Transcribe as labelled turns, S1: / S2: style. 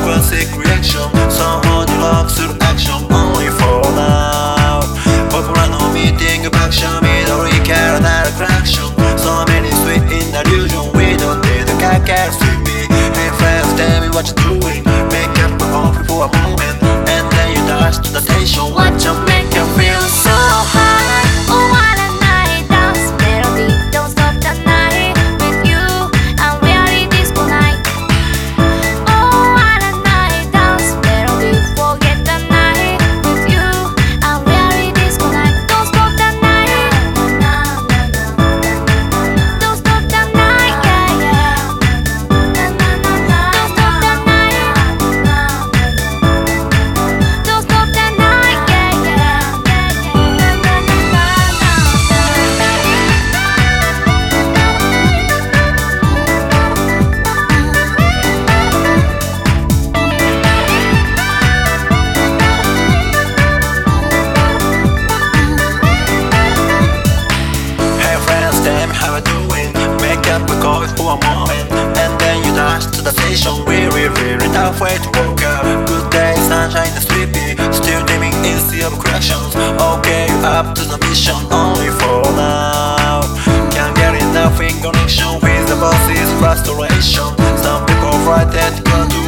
S1: classic reaction. Someone you love through action only for now. 僕らのミーティング爆笑緑からなるクラクション。So many sweet in illusion. We don't need a car care sleepy. Hey friends, tell me what you're doing. Make up off for a moment, and then you dash to the station. What you make you feel so high?
S2: Oh what a night, dance melody, don't stop the night with you. I'm really disco night. Oh what a night, dance melody, forget the night with you. I'm really disco night. Don't stop the night, don't stop the night, yeah yeah. Don't stop the night, don't stop the night, yeah yeah.
S1: Hey friends, tell me how you doing. Make up a call for a moment, and then you dash to the station. Really tough way to woke up. Good day, sunshine and sleepy. Still dreaming in sea of corrections. Okay, you up to the mission only for now. Can't get enough in connection with the boss's frustration. Some people frightened to go to